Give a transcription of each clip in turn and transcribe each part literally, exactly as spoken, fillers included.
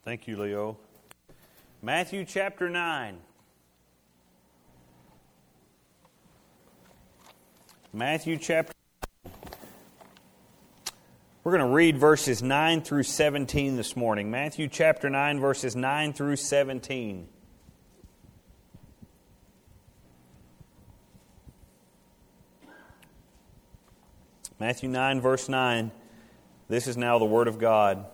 Thank you, Leo. Matthew chapter nine. Matthew chapter nine. We're going to read verses nine through seventeen this morning. Matthew chapter nine, verses nine through seventeen. Matthew nine, verse nine. This is now the Word of God.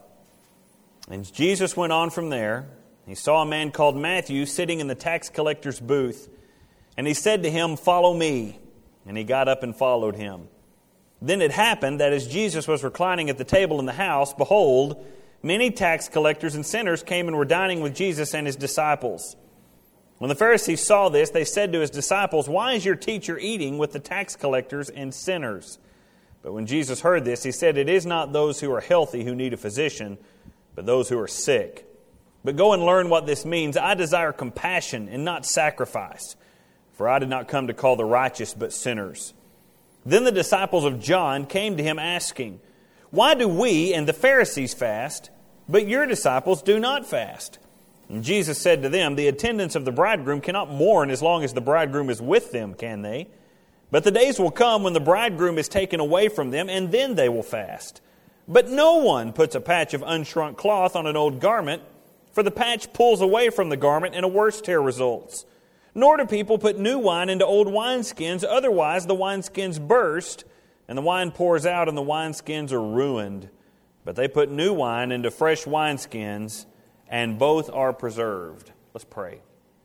And Jesus went on from there. He saw a man called Matthew sitting in the tax collector's booth. And he said to him, "Follow me." And he got up and followed him. Then it happened that as Jesus was reclining at the table in the house, behold, many tax collectors and sinners came and were dining with Jesus and His disciples. When the Pharisees saw this, they said to His disciples, "Why is your teacher eating with the tax collectors and sinners?" But when Jesus heard this, He said, "It is not those who are healthy who need a physician, but those who are sick. But go and learn what this means. I desire compassion and not sacrifice, for I did not come to call the righteous but sinners." Then the disciples of John came to Him asking, "Why do we and the Pharisees fast, but your disciples do not fast?" And Jesus said to them, "The attendants of the bridegroom cannot mourn as long as the bridegroom is with them, can they? But the days will come when the bridegroom is taken away from them, and then they will fast. But no one puts a patch of unshrunk cloth on an old garment, for the patch pulls away from the garment and a worse tear results. Nor do people put new wine into old wineskins, otherwise the wineskins burst, and the wine pours out and the wineskins are ruined. But they put new wine into fresh wineskins, and both are preserved." Let's pray.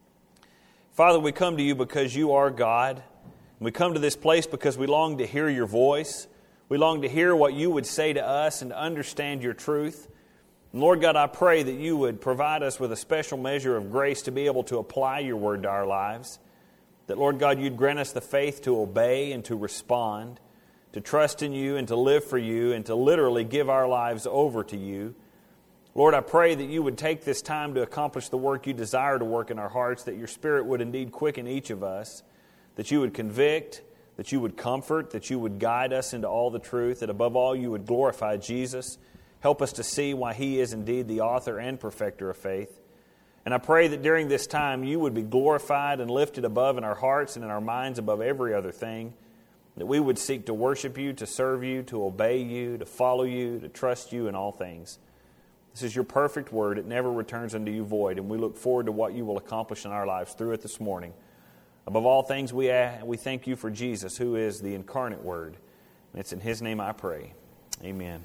Father, we come to You because You are God. We come to this place because we long to hear Your voice. We long to hear what You would say to us and to understand Your truth. And Lord God, I pray that You would provide us with a special measure of grace to be able to apply Your word to our lives. That, Lord God, You'd grant us the faith to obey and to respond, to trust in You and to live for You and to literally give our lives over to You. Lord, I pray that You would take this time to accomplish the work You desire to work in our hearts, that Your Spirit would indeed quicken each of us, that You would convict, that You would comfort, that You would guide us into all the truth, that above all You would glorify Jesus. Help us to see why He is indeed the author and perfecter of faith. And I pray that during this time You would be glorified and lifted above in our hearts and in our minds above every other thing, that we would seek to worship You, to serve You, to obey You, to follow You, to trust You in all things. This is Your perfect word. It never returns unto You void, and we look forward to what You will accomplish in our lives through it this morning. Above all things, we we thank You for Jesus, who is the incarnate Word. And it's in His name I pray. Amen.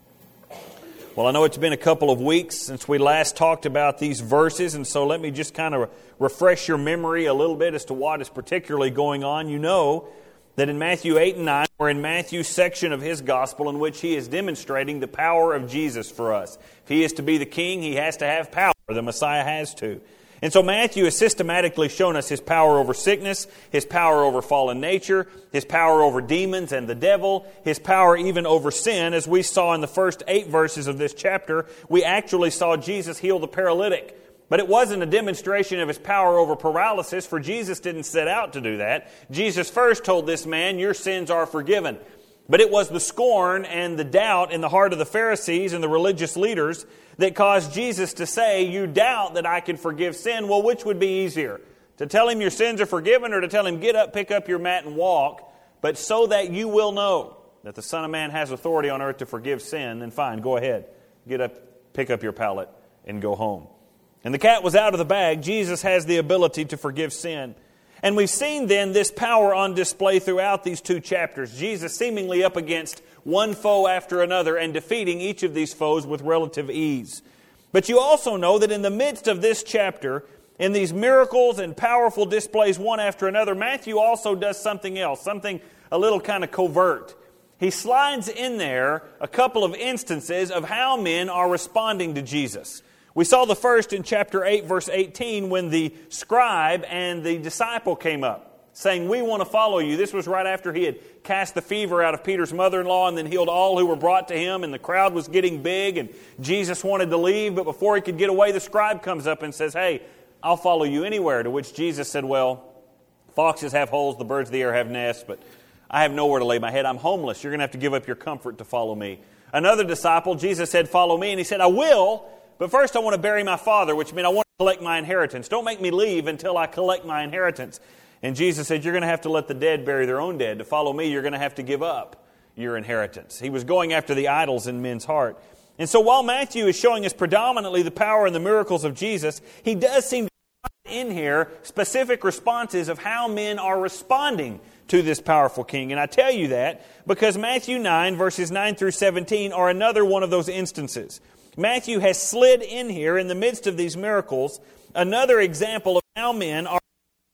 Well, I know it's been a couple of weeks since we last talked about these verses, and so let me just kind of refresh your memory a little bit as to what is particularly going on. You know that in Matthew eight and nine, we're in Matthew's section of his gospel in which he is demonstrating the power of Jesus for us. If He is to be the King, He has to have power. The Messiah has to. And so Matthew has systematically shown us His power over sickness, His power over fallen nature, His power over demons and the devil, His power even over sin. As we saw in the first eight verses of this chapter, we actually saw Jesus heal the paralytic. But it wasn't a demonstration of His power over paralysis, for Jesus didn't set out to do that. Jesus first told this man, "Your sins are forgiven." But it was the scorn and the doubt in the heart of the Pharisees and the religious leaders that caused Jesus to say, "You doubt that I can forgive sin." Well, which would be easier? To tell him your sins are forgiven, or to tell him, "Get up, pick up your mat and walk"? But so that you will know that the Son of Man has authority on earth to forgive sin, then fine, go ahead. Get up, pick up your pallet, and go home. And the cat was out of the bag. Jesus has the ability to forgive sin. And we've seen then this power on display throughout these two chapters. Jesus seemingly up against one foe after another and defeating each of these foes with relative ease. But you also know that in the midst of this chapter, in these miracles and powerful displays one after another, Matthew also does something else, something a little kind of covert. He slides in there a couple of instances of how men are responding to Jesus. We saw the first in chapter eight, verse eighteen, when the scribe and the disciple came up, saying, "We want to follow You." This was right after he had cast the fever out of Peter's mother-in-law and then healed all who were brought to him, and the crowd was getting big, and Jesus wanted to leave, but before he could get away, the scribe comes up and says, "Hey, I'll follow you anywhere." To which Jesus said, "Well, foxes have holes, the birds of the air have nests, but I have nowhere to lay my head. I'm homeless. You're going to have to give up your comfort to follow me." Another disciple, Jesus said, "Follow me." And he said, "I will, But first I want to bury my father, which means I want to collect my inheritance. Don't make me leave until I collect my inheritance. And Jesus said, you're going to have to let the dead bury their own dead. To follow me, you're going to have to give up your inheritance. He was going after the idols in men's heart. And so while Matthew is showing us predominantly the power and the miracles of Jesus, he does seem to find in here specific responses of how men are responding to this powerful king. And I tell you that because Matthew nine, verses nine through seventeen are another one of those instances. Matthew has slid in here in the midst of these miracles another example of how men are.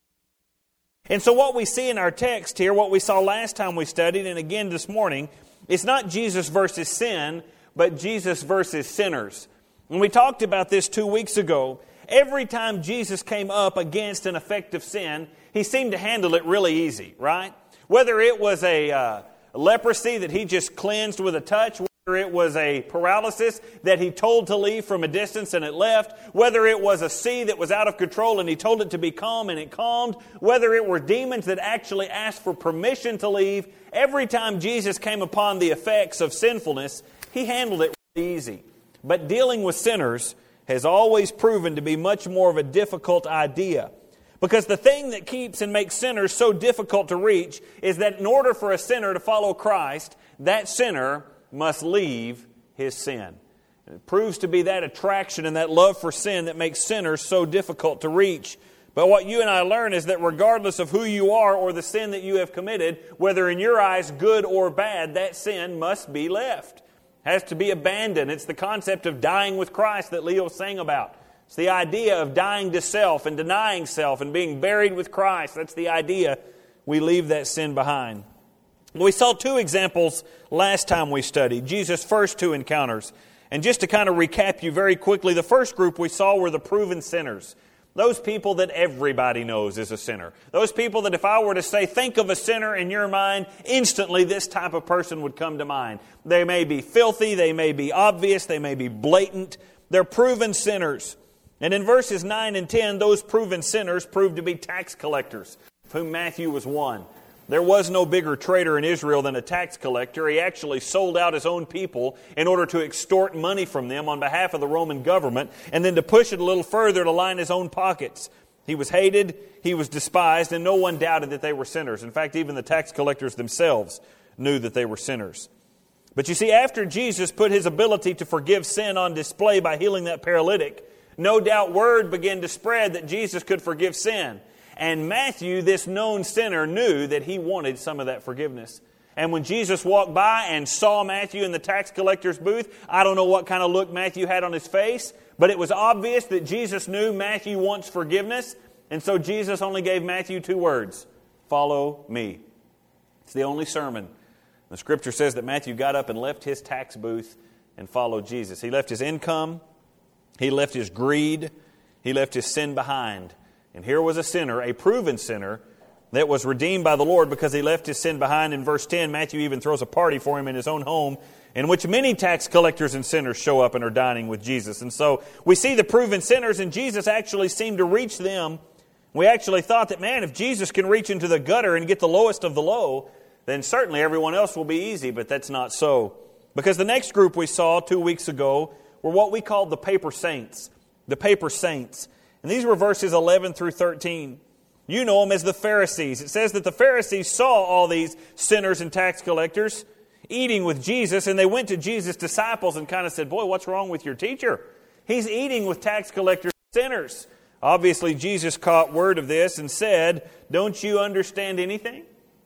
And so what we see in our text here, what we saw last time we studied, and again this morning, it's not Jesus versus sin, but Jesus versus sinners. And we talked about this two weeks ago. Every time Jesus came up against an effective sin, He seemed to handle it really easy, right? Whether it was a uh, leprosy that He just cleansed with a touch, whether it was a paralysis that He told to leave from a distance and it left, whether it was a sea that was out of control and He told it to be calm and it calmed, whether it were demons that actually asked for permission to leave, every time Jesus came upon the effects of sinfulness, He handled it really easy. But dealing with sinners has always proven to be much more of a difficult idea. Because the thing that keeps and makes sinners so difficult to reach is that in order for a sinner to follow Christ, that sinner must leave his sin. And it proves to be that attraction and that love for sin that makes sinners so difficult to reach. But what you and I learn is that regardless of who you are or the sin that you have committed, whether in your eyes good or bad, that sin must be left. Has to be abandoned. It's the concept of dying with Christ that Leo sang about. It's the idea of dying to self and denying self and being buried with Christ. That's the idea. We leave that sin behind. We saw two examples last time we studied, Jesus' first two encounters. And just to kind of recap you very quickly, the first group we saw were the proven sinners. Those people that everybody knows is a sinner. Those people that if I were to say, think of a sinner in your mind, instantly this type of person would come to mind. They may be filthy, they may be obvious, they may be blatant. They're proven sinners. And in verses nine and ten, those proven sinners proved to be tax collectors, of whom Matthew was one. There was no bigger traitor in Israel than a tax collector. He actually sold out his own people in order to extort money from them on behalf of the Roman government, and then to push it a little further to line his own pockets. He was hated, he was despised, and no one doubted that they were sinners. In fact, even the tax collectors themselves knew that they were sinners. But you see, after Jesus put His ability to forgive sin on display by healing that paralytic, no doubt word began to spread that Jesus could forgive sin. And Matthew, this known sinner, knew that he wanted some of that forgiveness. And when Jesus walked by and saw Matthew in the tax collector's booth, I don't know what kind of look Matthew had on his face, but it was obvious that Jesus knew Matthew wants forgiveness. And so Jesus only gave Matthew two words: follow me. It's the only sermon. The Scripture says that Matthew got up and left his tax booth and followed Jesus. He left his income. He left his greed. He left his sin behind. And here was a sinner, a proven sinner, that was redeemed by the Lord because he left his sin behind. In verse ten, Matthew even throws a party for him in his own home, in which many tax collectors and sinners show up and are dining with Jesus. And so we see the proven sinners, and Jesus actually seemed to reach them. We actually thought that, man, if Jesus can reach into the gutter and get the lowest of the low, then certainly everyone else will be easy. But that's not so. Because the next group we saw two weeks ago were what we called the paper saints. The paper saints. And these were verses eleven through thirteen. You know them as the Pharisees. It says that the Pharisees saw all these sinners and tax collectors eating with Jesus, and they went to Jesus' disciples and kind of said, boy, what's wrong with your teacher? He's eating with tax collectors and sinners. Obviously, Jesus caught word of this and said, don't you understand anything?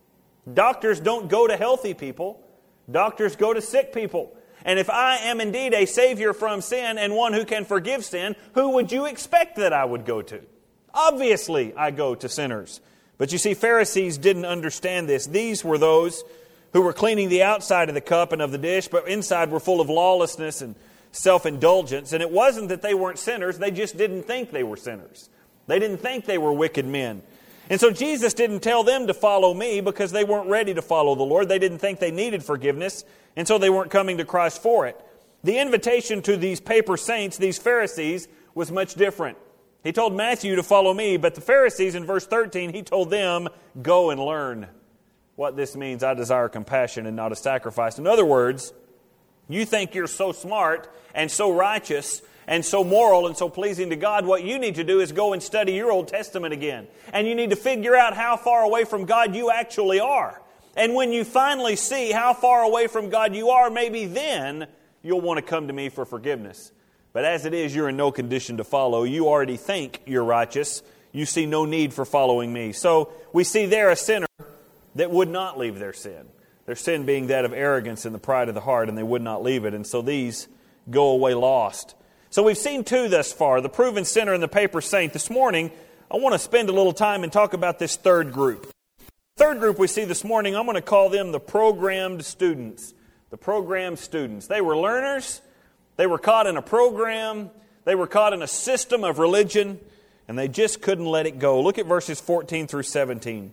Doctors don't go to healthy people. Doctors go to sick people. And if I am indeed a Savior from sin and one who can forgive sin, who would you expect that I would go to? Obviously, I go to sinners. But you see, Pharisees didn't understand this. These were those who were cleaning the outside of the cup and of the dish, but inside were full of lawlessness and self-indulgence. And it wasn't that they weren't sinners. They just didn't think they were sinners. They didn't think they were wicked men. And so Jesus didn't tell them to follow me because they weren't ready to follow the Lord. They didn't think they needed forgiveness, and so they weren't coming to Christ for it. The invitation to these paper saints, these Pharisees, was much different. He told Matthew to follow me, but the Pharisees in verse thirteen, he told them, go and learn what this means. I desire compassion and not a sacrifice. In other words, you think you're so smart and so righteous and so moral and so pleasing to God, what you need to do is go and study your Old Testament again. And you need to figure out how far away from God you actually are. And when you finally see how far away from God you are, maybe then you'll want to come to me for forgiveness. But as it is, you're in no condition to follow. You already think you're righteous. You see no need for following me. So we see there a sinner that would not leave their sin. Their sin being that of arrogance and the pride of the heart, and they would not leave it. And so these go away lost. So we've seen two thus far, the proven sinner and the paper saint. This morning, I want to spend a little time and talk about this third group. The third group we see this morning, I'm going to call them the programmed students. The programmed students. They were learners. They were caught in a program. They were caught in a system of religion, and they just couldn't let it go. Look at verses fourteen through seventeen.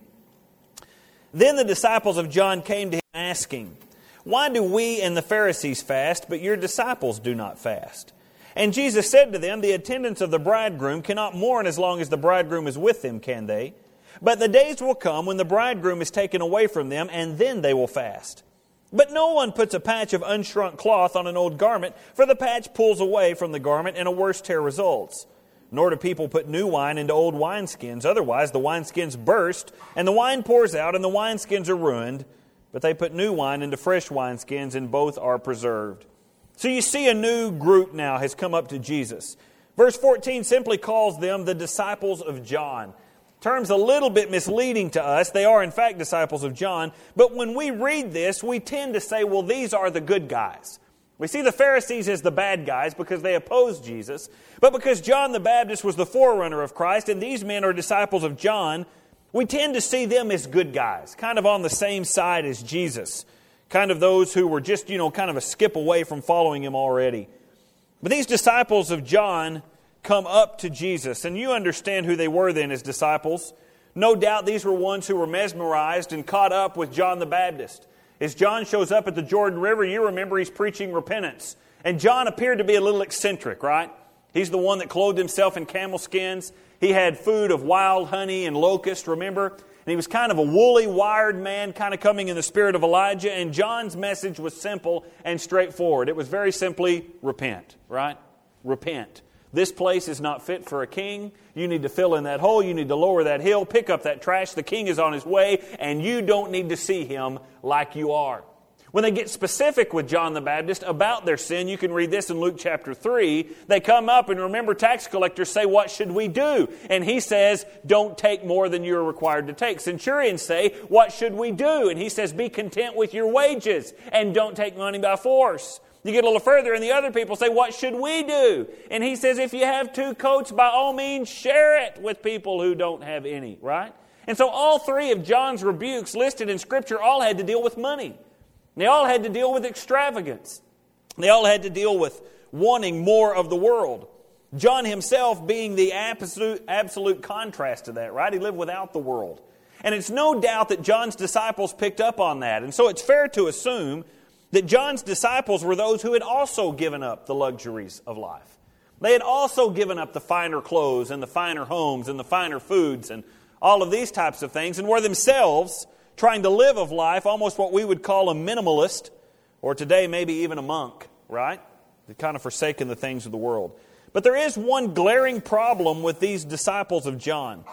Then the disciples of John came to him asking, "Why do we and the Pharisees fast, but your disciples do not fast?" And Jesus said to them, "The attendants of the bridegroom cannot mourn as long as the bridegroom is with them, can they? But the days will come when the bridegroom is taken away from them, and then they will fast. But no one puts a patch of unshrunk cloth on an old garment, for the patch pulls away from the garment, and a worse tear results. Nor do people put new wine into old wineskins. Otherwise the wineskins burst, and the wine pours out, and the wineskins are ruined. But they put new wine into fresh wineskins, and both are preserved." So you see a new group now has come up to Jesus. Verse fourteen simply calls them the disciples of John. Term's a little bit misleading to us. They are, in fact, disciples of John. But when we read this, we tend to say, well, these are the good guys. We see the Pharisees as the bad guys because they opposed Jesus. But because John the Baptist was the forerunner of Christ, and these men are disciples of John, we tend to see them as good guys, kind of on the same side as Jesus. Kind of those who were just, you know, kind of a skip away from following Him already. But these disciples of John come up to Jesus, and you understand who they were then as disciples. No doubt these were ones who were mesmerized and caught up with John the Baptist. As John shows up at the Jordan River, you remember he's preaching repentance. And John appeared to be a little eccentric, right? He's the one that clothed himself in camel skins. He had food of wild honey and locust, remember? And he was kind of a woolly, wired man, kind of coming in the spirit of Elijah. And John's message was simple and straightforward. It was very simply, repent, right? Repent. This place is not fit for a king. You need to fill in that hole. You need to lower that hill, pick up that trash. The king is on his way, and you don't need to see him like you are. When they get specific with John the Baptist about their sin, you can read this in Luke chapter three. They come up, and remember, tax collectors say, "What should we do?" And he says, "Don't take more than you're required to take." Centurions say, "What should we do?" And he says, "Be content with your wages, and don't take money by force." You get a little further, and the other people say, "What should we do?" And he says, "If you have two coats, by all means, share it with people who don't have any," right? And so all three of John's rebukes listed in Scripture all had to deal with money. They all had to deal with extravagance. They all had to deal with wanting more of the world. John himself being the absolute, absolute contrast to that, right? He lived without the world. And it's no doubt that John's disciples picked up on that. And so it's fair to assume that John's disciples were those who had also given up the luxuries of life. They had also given up the finer clothes and the finer homes and the finer foods and all of these types of things, and were themselves trying to live of life almost what we would call a minimalist, or today maybe even a monk, right? They've kind of forsaken the things of the world. But there is one glaring problem with these disciples of John.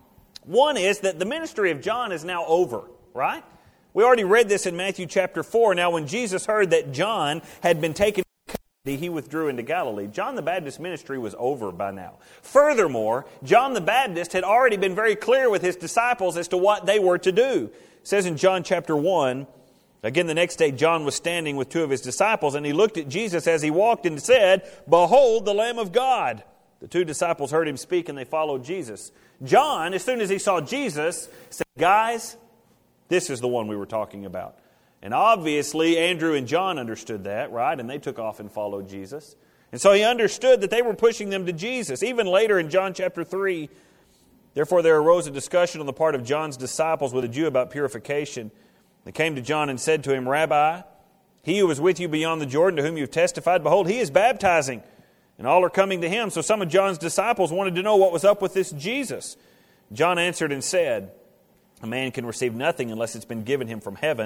One is that the ministry of John is now over, right? We already read this in Matthew chapter four. Now, when Jesus heard that John had been taken into custody, he withdrew into Galilee. John the Baptist's ministry was over by now. Furthermore, John the Baptist had already been very clear with his disciples as to what they were to do. It says in John chapter one, again the next day John was standing with two of his disciples, and he looked at Jesus as he walked and said, "Behold the Lamb of God." The two disciples heard him speak, and they followed Jesus. John, as soon as he saw Jesus, said, "Guys, this is the one we were talking about." And obviously, Andrew and John understood that, right? And they took off and followed Jesus. And so he understood that they were pushing them to Jesus. Even later in John chapter three, therefore there arose a discussion on the part of John's disciples with a Jew about purification. They came to John and said to him, "Rabbi, he who was with you beyond the Jordan, to whom you have testified, behold, he is baptizing, and all are coming to him." So some of John's disciples wanted to know what was up with this Jesus. John answered and said, "A man can receive nothing unless it's been given him from heaven.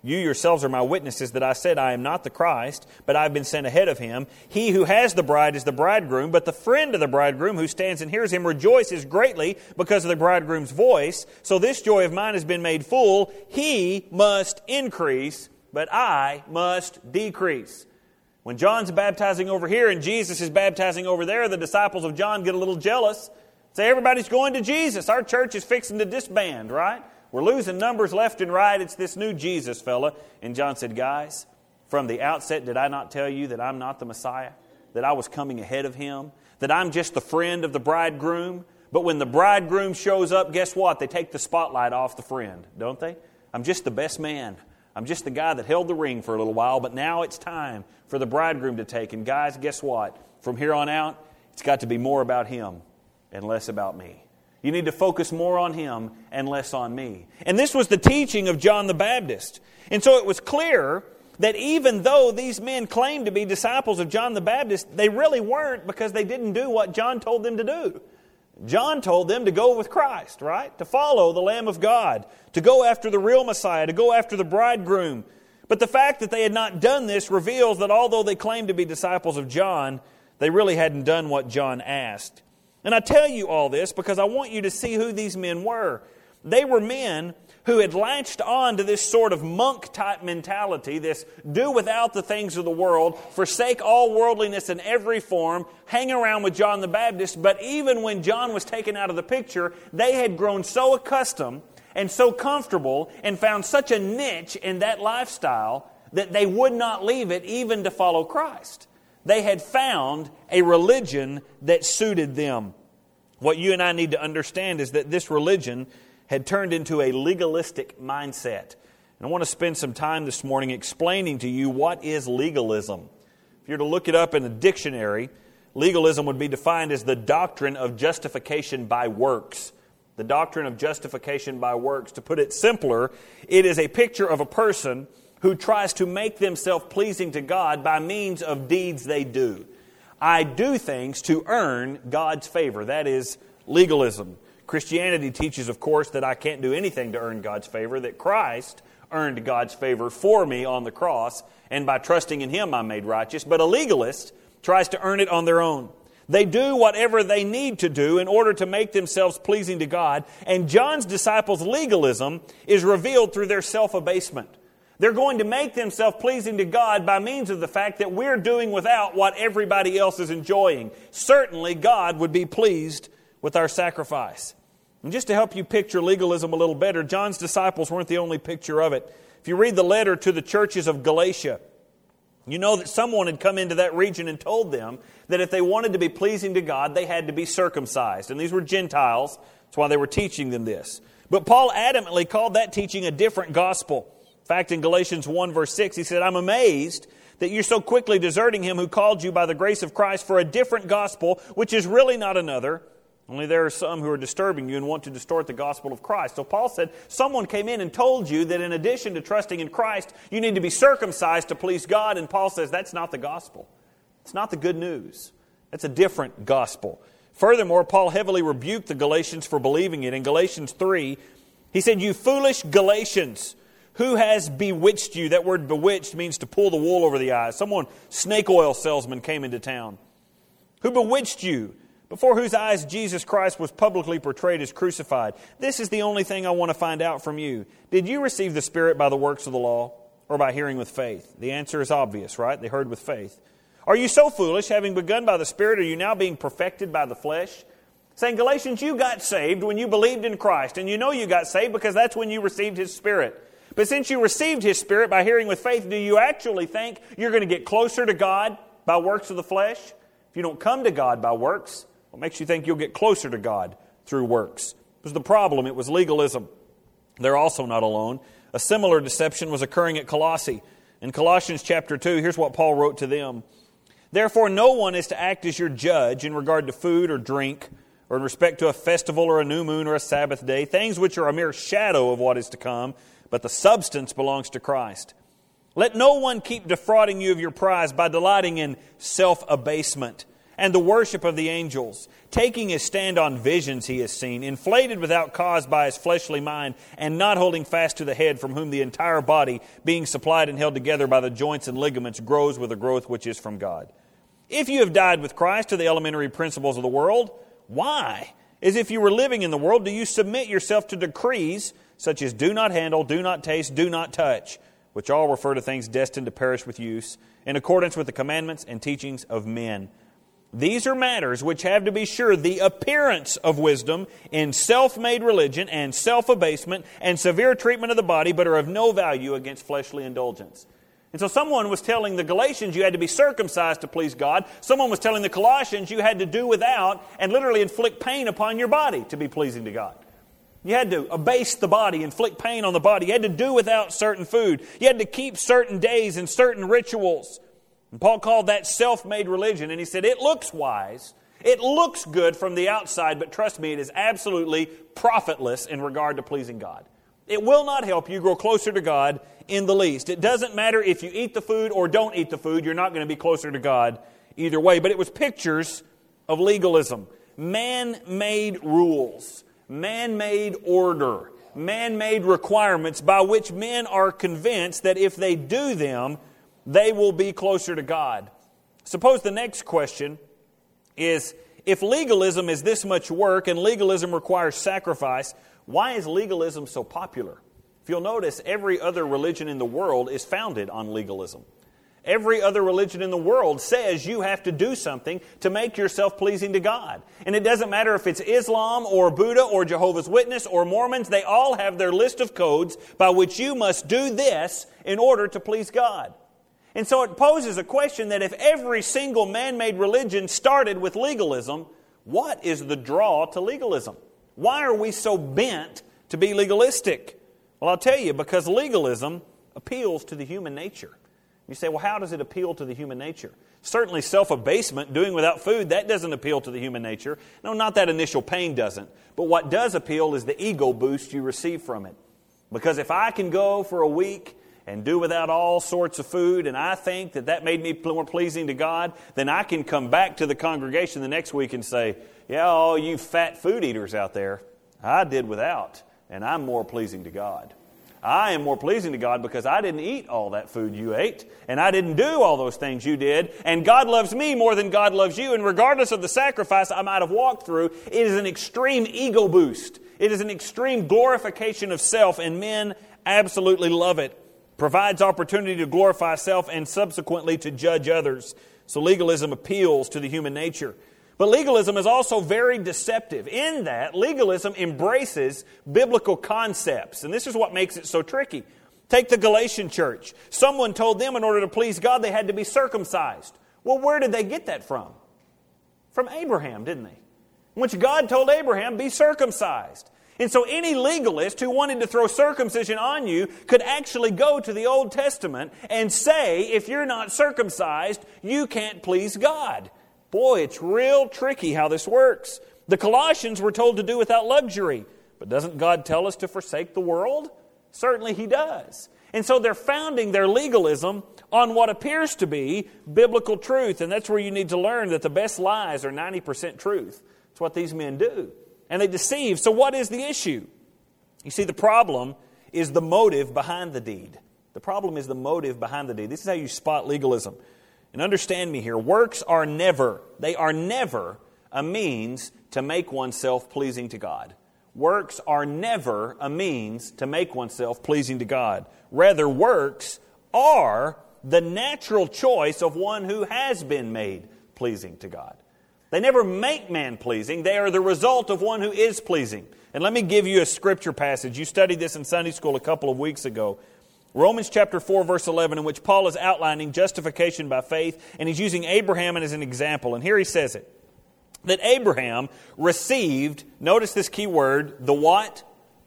You yourselves are my witnesses that I said I am not the Christ, but I have been sent ahead of him. He who has the bride is the bridegroom, but the friend of the bridegroom who stands and hears him rejoices greatly because of the bridegroom's voice. So this joy of mine has been made full. He must increase, but I must decrease. When John's baptizing over here and Jesus is baptizing over there, the disciples of John get a little jealous. Say, everybody's going to Jesus. Our church is fixing to disband, right? We're losing numbers left and right. It's this new Jesus fella. And John said, guys, from the outset, did I not tell you that I'm not the Messiah? That I was coming ahead of him? That I'm just the friend of the bridegroom? But when the bridegroom shows up, guess what? They take the spotlight off the friend, don't they? I'm just the best man. I'm just the guy that held the ring for a little while, but now it's time for the bridegroom to take. And guys, guess what? From here on out, it's got to be more about him and less about me. You need to focus more on him and less on me. And this was the teaching of John the Baptist. And so it was clear that even though these men claimed to be disciples of John the Baptist, they really weren't, because they didn't do what John told them to do. John told them to go with Christ, right? To follow the Lamb of God, to go after the real Messiah, to go after the bridegroom. But the fact that they had not done this reveals that although they claimed to be disciples of John, they really hadn't done what John asked. And I tell you all this because I want you to see who these men were. They were men who had latched on to this sort of monk-type mentality, this do without the things of the world, forsake all worldliness in every form, hang around with John the Baptist. But even when John was taken out of the picture, they had grown so accustomed and so comfortable and found such a niche in that lifestyle that they would not leave it even to follow Christ. They had found a religion that suited them. What you and I need to understand is that this religion had turned into a legalistic mindset. And I want to spend some time this morning explaining to you what is legalism. If you're to look it up in a dictionary, legalism would be defined as the doctrine of justification by works. The doctrine of justification by works. To put it simpler, it is a picture of a person who tries to make themselves pleasing to God by means of deeds they do. I do things to earn God's favor. That is legalism. Christianity teaches, of course, that I can't do anything to earn God's favor, that Christ earned God's favor for me on the cross, and by trusting in Him I'm made righteous. But a legalist tries to earn it on their own. They do whatever they need to do in order to make themselves pleasing to God, and John's disciples' legalism is revealed through their self-abasement. They're going to make themselves pleasing to God by means of the fact that we're doing without what everybody else is enjoying. Certainly, God would be pleased with our sacrifice. And just to help you picture legalism a little better, John's disciples weren't the only picture of it. If you read the letter to the churches of Galatia, you know that someone had come into that region and told them that if they wanted to be pleasing to God, they had to be circumcised. And these were Gentiles. That's why they were teaching them this. But Paul adamantly called that teaching a different gospel. In fact, in Galatians one verse six, he said, I'm amazed that you're so quickly deserting Him who called you by the grace of Christ for a different gospel, which is really not another. Only there are some who are disturbing you and want to distort the gospel of Christ. So Paul said, someone came in and told you that in addition to trusting in Christ, you need to be circumcised to please God. And Paul says, that's not the gospel. It's not the good news. That's a different gospel. Furthermore, Paul heavily rebuked the Galatians for believing it. In Galatians three, he said, you foolish Galatians, who has bewitched you? That word bewitched means to pull the wool over the eyes. Someone, snake oil salesman, came into town. Who bewitched you? Before whose eyes Jesus Christ was publicly portrayed as crucified. This is the only thing I want to find out from you. Did you receive the Spirit by the works of the law or by hearing with faith? The answer is obvious, right? They heard with faith. Are you so foolish, having begun by the Spirit, are you now being perfected by the flesh? Saying, Galatians, you got saved when you believed in Christ. And you know you got saved because that's when you received His Spirit. But since you received His Spirit by hearing with faith, do you actually think you're going to get closer to God by works of the flesh? If you don't come to God by works, what makes you think you'll get closer to God through works? It was the problem. It was legalism. They're also not alone. A similar deception was occurring at Colossae. In Colossians chapter two, here's what Paul wrote to them. Therefore, no one is to act as your judge in regard to food or drink, or in respect to a festival or a new moon or a Sabbath day, things which are a mere shadow of what is to come, but the substance belongs to Christ. Let no one keep defrauding you of your prize by delighting in self-abasement, and the worship of the angels. Taking his stand on visions he has seen, inflated without cause by his fleshly mind, and not holding fast to the head, from whom the entire body, being supplied and held together by the joints and ligaments, grows with a growth which is from God. If you have died with Christ to the elementary principles of the world, why, as if you were living in the world, do you submit yourself to decrees such as do not handle, do not taste, do not touch, which all refer to things destined to perish with use, in accordance with the commandments and teachings of men? These are matters which have, to be sure, the appearance of wisdom in self-made religion and self-abasement and severe treatment of the body, but are of no value against fleshly indulgence. And so someone was telling the Galatians you had to be circumcised to please God. Someone was telling the Colossians you had to do without and literally inflict pain upon your body to be pleasing to God. You had to abase the body, inflict pain on the body. You had to do without certain food. You had to keep certain days and certain rituals. And Paul called that self-made religion, and he said, it looks wise, it looks good from the outside, but trust me, it is absolutely profitless in regard to pleasing God. It will not help you grow closer to God in the least. It doesn't matter if you eat the food or don't eat the food, you're not going to be closer to God either way. But it was pictures of legalism, man-made rules, man-made order, man-made requirements by which men are convinced that if they do them, they will be closer to God. Suppose the next question is, if legalism is this much work and legalism requires sacrifice, why is legalism so popular? If you'll notice, every other religion in the world is founded on legalism. Every other religion in the world says you have to do something to make yourself pleasing to God. And it doesn't matter if it's Islam or Buddha or Jehovah's Witness or Mormons, they all have their list of codes by which you must do this in order to please God. And so it poses a question that if every single man-made religion started with legalism, what is the draw to legalism? Why are we so bent to be legalistic? Well, I'll tell you, because legalism appeals to the human nature. You say, well, how does it appeal to the human nature? Certainly self-abasement, doing without food, that doesn't appeal to the human nature. No, not that initial pain doesn't. But what does appeal is the ego boost you receive from it. Because if I can go for a week and do without all sorts of food, and I think that that made me more pleasing to God, then I can come back to the congregation the next week and say, yeah, all you fat food eaters out there, I did without, and I'm more pleasing to God. I am more pleasing to God because I didn't eat all that food you ate, and I didn't do all those things you did, and God loves me more than God loves you, and regardless of the sacrifice I might have walked through, it is an extreme ego boost. It is an extreme glorification of self, and men absolutely love it. Provides opportunity to glorify self and subsequently to judge others. So legalism appeals to the human nature. But legalism is also very deceptive in that legalism embraces biblical concepts. And this is what makes it so tricky. Take the Galatian church. Someone told them in order to please God they had to be circumcised. Well, where did they get that from? From Abraham, didn't they? In which God told Abraham, be circumcised. And so any legalist who wanted to throw circumcision on you could actually go to the Old Testament and say, if you're not circumcised, you can't please God. Boy, it's real tricky how this works. The Colossians were told to do without luxury. But doesn't God tell us to forsake the world? Certainly He does. And so they're founding their legalism on what appears to be biblical truth. And that's where you need to learn that the best lies are ninety percent truth. That's what these men do. And they deceive. So what is the issue? You see, the problem is the motive behind the deed. The problem is the motive behind the deed. This is how you spot legalism. And understand me here, works are never, they are never a means to make oneself pleasing to God. Works are never a means to make oneself pleasing to God. Rather, works are the natural choice of one who has been made pleasing to God. They never make man pleasing. They are the result of one who is pleasing. And let me give you a scripture passage. You studied this in Sunday school a couple of weeks ago. Romans chapter four, verse eleven, in which Paul is outlining justification by faith, and he's using Abraham as an example. And here he says it, that Abraham received, notice this key word, the what?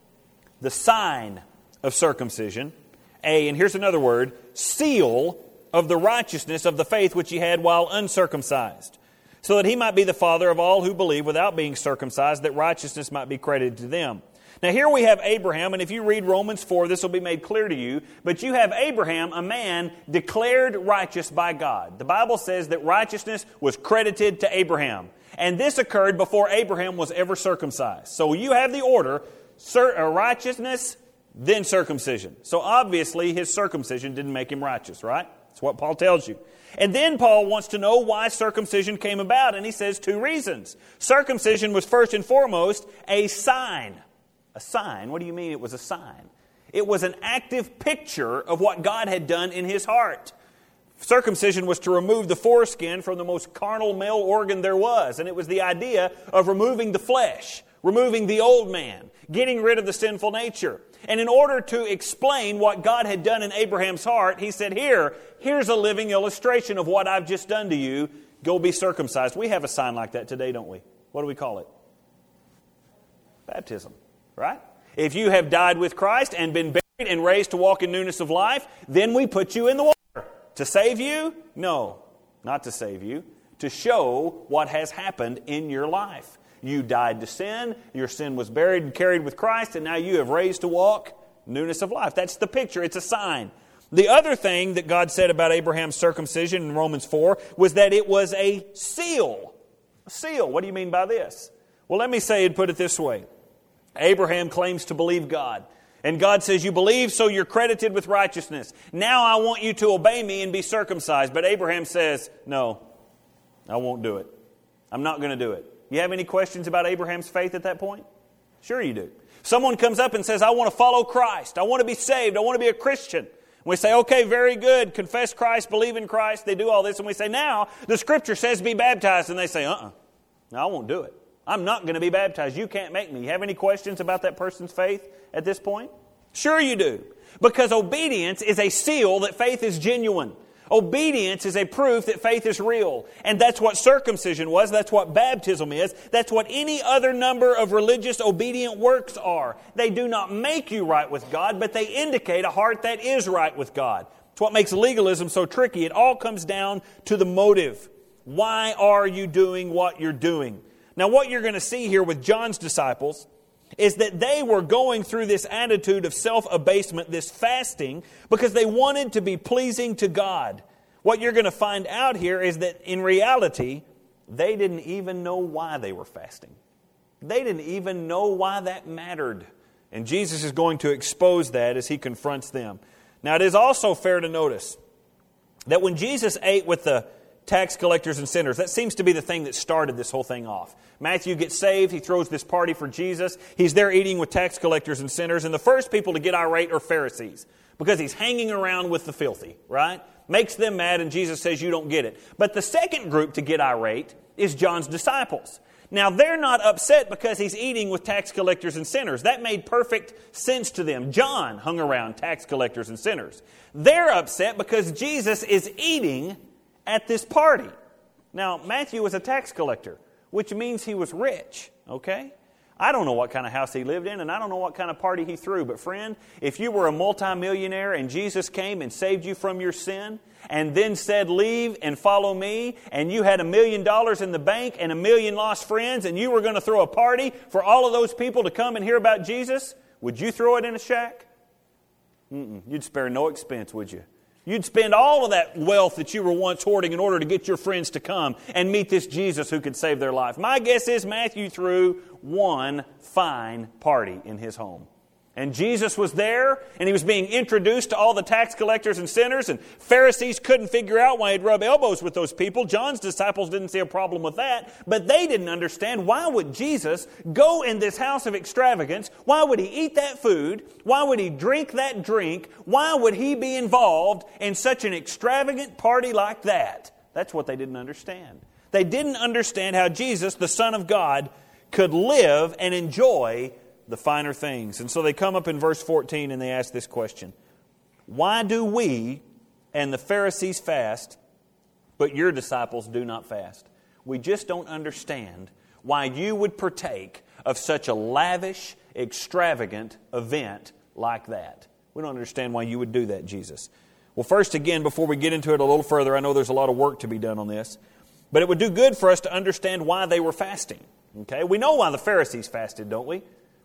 The sign of circumcision. A, and here's another word, seal of the righteousness of the faith which he had while uncircumcised, so that he might be the father of all who believe without being circumcised, that righteousness might be credited to them. Now here we have Abraham, and if you read Romans four, this will be made clear to you, but you have Abraham, a man declared righteous by God. The Bible says that righteousness was credited to Abraham, and this occurred before Abraham was ever circumcised. So you have the order, righteousness, then circumcision. So obviously his circumcision didn't make him righteous, right? That's what Paul tells you. And then Paul wants to know why circumcision came about, and he says two reasons. Circumcision was first and foremost a sign. A sign? What do you mean it was a sign? It was an active picture of what God had done in his heart. Circumcision was to remove the foreskin from the most carnal male organ there was, and it was the idea of removing the flesh, removing the old man, getting rid of the sinful nature. And in order to explain what God had done in Abraham's heart, he said, here, here's a living illustration of what I've just done to you. Go be circumcised. We have a sign like that today, don't we? What do we call it? Baptism, right? If you have died with Christ and been buried and raised to walk in newness of life, then we put you in the water. To save you? No, not to save you. To show what has happened in your life. You died to sin, your sin was buried and carried with Christ, and now you have raised to walk newness of life. That's the picture. It's a sign. The other thing that God said about Abraham's circumcision in Romans four was that it was a seal. A seal. What do you mean by this? Well, let me say and put it this way. Abraham claims to believe God. And God says, you believe, so you're credited with righteousness. Now I want you to obey me and be circumcised. But Abraham says, no, I won't do it. I'm not going to do it. You have any questions about Abraham's faith at that point? Sure you do. Someone comes up and says, I want to follow Christ. I want to be saved. I want to be a Christian. We say, okay, very good. Confess Christ, believe in Christ. They do all this. And we say, now, the Scripture says be baptized. And they say, uh-uh, no, I won't do it. I'm not going to be baptized. You can't make me. You have any questions about that person's faith at this point? Sure you do. Because obedience is a seal that faith is genuine. Obedience is a proof that faith is real. And that's what circumcision was. That's what baptism is. That's what any other number of religious obedient works are. They do not make you right with God, but they indicate a heart that is right with God. It's what makes legalism so tricky. It all comes down to the motive. Why are you doing what you're doing? Now, what you're going to see here with John's disciples is that they were going through this attitude of self-abasement, this fasting, because they wanted to be pleasing to God. What you're going to find out here is that in reality, they didn't even know why they were fasting. They didn't even know why that mattered. And Jesus is going to expose that as He confronts them. Now, it is also fair to notice that when Jesus ate with the tax collectors and sinners, that seems to be the thing that started this whole thing off. Matthew gets saved. He throws this party for Jesus. He's there eating with tax collectors and sinners. And the first people to get irate are Pharisees, because He's hanging around with the filthy, right? Makes them mad, and Jesus says, you don't get it. But the second group to get irate is John's disciples. Now, they're not upset because He's eating with tax collectors and sinners. That made perfect sense to them. John hung around tax collectors and sinners. They're upset because Jesus is eating at this party. Now, Matthew was a tax collector, which means he was rich, okay? I don't know what kind of house he lived in, and I don't know what kind of party he threw, but friend, if you were a multimillionaire and Jesus came and saved you from your sin, and then said, leave and follow me, and you had a million dollars in the bank and a million lost friends, and you were going to throw a party for all of those people to come and hear about Jesus, would you throw it in a shack? Mm-mm. You'd spare no expense, would you? You'd spend all of that wealth that you were once hoarding in order to get your friends to come and meet this Jesus who could save their life. My guess is Matthew threw one fine party in his home. And Jesus was there, and He was being introduced to all the tax collectors and sinners, and Pharisees couldn't figure out why He'd rub elbows with those people. John's disciples didn't see a problem with that, but they didn't understand, why would Jesus go in this house of extravagance? Why would He eat that food? Why would He drink that drink? Why would He be involved in such an extravagant party like that? That's what they didn't understand. They didn't understand how Jesus, the Son of God, could live and enjoy the finer things. And so they come up in verse fourteen and they ask this question. Why do we and the Pharisees fast, but your disciples do not fast? We just don't understand why you would partake of such a lavish, extravagant event like that. We don't understand why you would do that, Jesus. Well, first again, before we get into it a little further, I know there's a lot of work to be done on this, but it would do good for us to understand why they were fasting. Okay? We know why the Pharisees fasted, don't we?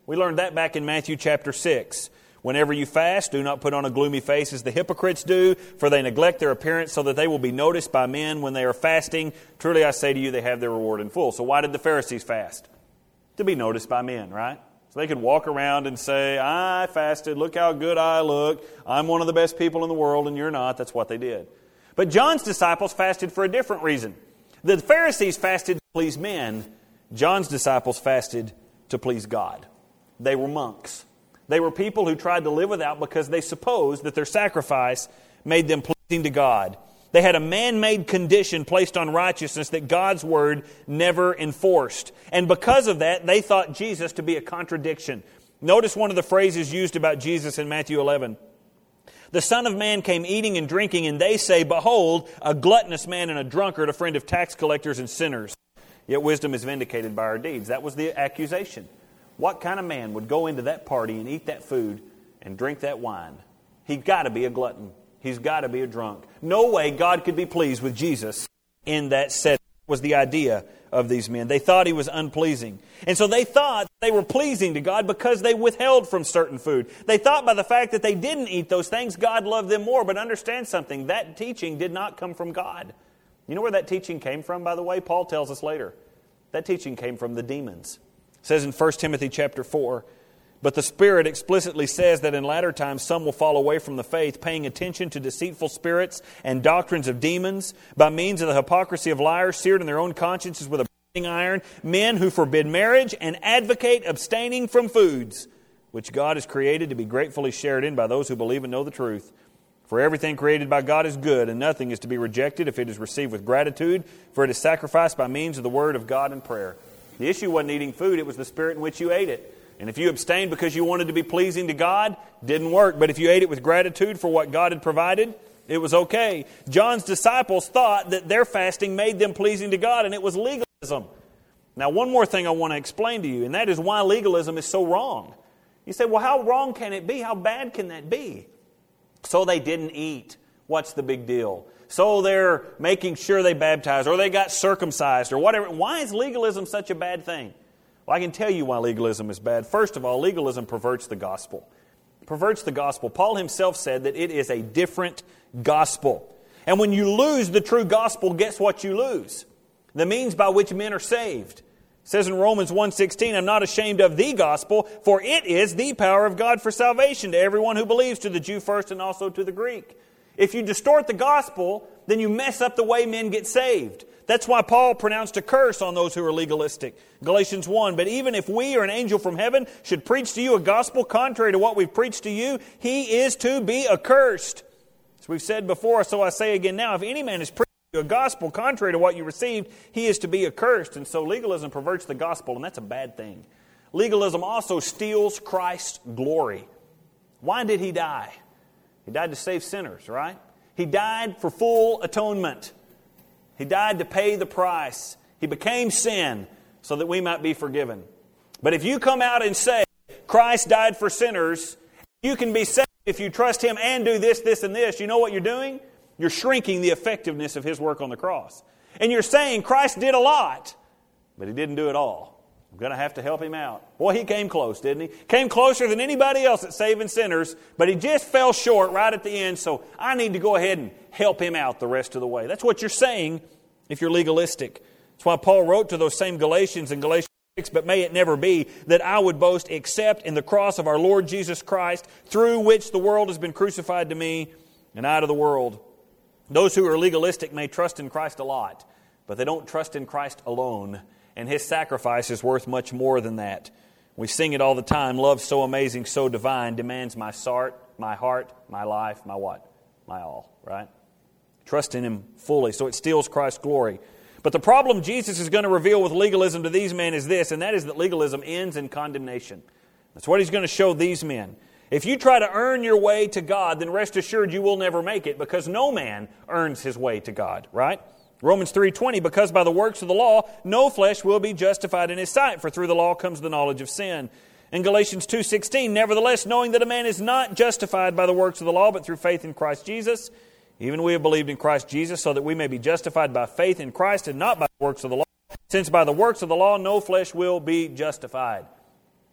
We learned that back in Matthew chapter six. Whenever you fast, do not put on a gloomy face as the hypocrites do, for they neglect their appearance so that they will be noticed by men when they are fasting. Truly I say to you, they have their reward in full. So why did the Pharisees fast? To be noticed by men, right? So they could walk around and say, I fasted, look how good I look, I'm one of the best people in the world and you're not. That's what they did. But John's disciples fasted for a different reason. The Pharisees fasted to please men. John's disciples fasted to please God. They were monks. They were people who tried to live without because they supposed that their sacrifice made them pleasing to God. They had a man-made condition placed on righteousness that God's Word never enforced. And because of that, they thought Jesus to be a contradiction. Notice one of the phrases used about Jesus in Matthew eleven. The Son of Man came eating and drinking, and they say, Behold, a gluttonous man and a drunkard, a friend of tax collectors and sinners. Yet wisdom is vindicated by our deeds. That was the accusation. What kind of man would go into that party and eat that food and drink that wine? He's got to be a glutton. He's got to be a drunk. No way God could be pleased with Jesus in that setting. Was the idea of these men. They thought He was unpleasing. And so they thought they were pleasing to God because they withheld from certain food. They thought by the fact that they didn't eat those things, God loved them more. But understand something, that teaching did not come from God. You know where that teaching came from, by the way? Paul tells us later. That teaching came from the demons. It says in First Timothy chapter four, But the Spirit explicitly says that in latter times some will fall away from the faith, paying attention to deceitful spirits and doctrines of demons, by means of the hypocrisy of liars, seared in their own consciences with a burning iron, men who forbid marriage and advocate abstaining from foods, which God has created to be gratefully shared in by those who believe and know the truth. For everything created by God is good, and nothing is to be rejected if it is received with gratitude, for it is sacrificed by means of the Word of God and prayer. The issue wasn't eating food, it was the spirit in which you ate it. And if you abstained because you wanted to be pleasing to God, didn't work. But if you ate it with gratitude for what God had provided, it was okay. John's disciples thought that their fasting made them pleasing to God, and it was legalism. Now, one more thing I want to explain to you, and that is why legalism is so wrong. You say, well, how wrong can it be? How bad can that be? So they didn't eat. What's the big deal? So they're making sure they baptize, or they got circumcised, or whatever. Why is legalism such a bad thing? Well, I can tell you why legalism is bad. First of all, legalism perverts the gospel. It perverts the gospel. Paul himself said that it is a different gospel. And when you lose the true gospel, guess what you lose? The means by which men are saved. It says in Romans one sixteen, I'm not ashamed of the gospel, for it is the power of God for salvation to everyone who believes, to the Jew first and also to the Greek. If you distort the gospel, then you mess up the way men get saved. That's why Paul pronounced a curse on those who are legalistic. Galatians one, but even if we or an angel from heaven should preach to you a gospel contrary to what we've preached to you, he is to be accursed. As we've said before, so I say again now, if any man is preaching to you a gospel contrary to what you received, he is to be accursed. And so legalism perverts the gospel, and that's a bad thing. Legalism also steals Christ's glory. Why did he die? He died to save sinners, right? He died for full atonement. He died to pay the price. He became sin so that we might be forgiven. But if you come out and say, Christ died for sinners, you can be saved if you trust Him and do this, this, and this, you know what you're doing? You're shrinking the effectiveness of His work on the cross. And you're saying Christ did a lot, but He didn't do it all. I'm going to have to help Him out. Boy, He came close, didn't He? Came closer than anybody else at saving sinners, but He just fell short right at the end, so I need to go ahead and help Him out the rest of the way. That's what you're saying if you're legalistic. That's why Paul wrote to those same Galatians in Galatians six, but may it never be that I would boast except in the cross of our Lord Jesus Christ, through which the world has been crucified to me, and I to the world. Those who are legalistic may trust in Christ a lot, but they don't trust in Christ alone. And His sacrifice is worth much more than that. We sing it all the time. Love so amazing, so divine, demands my heart, my heart, my life, my what? My all, right? Trust in Him fully, so it steals Christ's glory. But the problem Jesus is going to reveal with legalism to these men is this, and that is that legalism ends in condemnation. That's what He's going to show these men. If you try to earn your way to God, then rest assured you will never make it, because no man earns his way to God, right? Romans three twenty, because by the works of the law, no flesh will be justified in His sight, for through the law comes the knowledge of sin. In Galatians two sixteen, nevertheless, knowing that a man is not justified by the works of the law, but through faith in Christ Jesus, even we have believed in Christ Jesus, so that we may be justified by faith in Christ and not by the works of the law, since by the works of the law no flesh will be justified.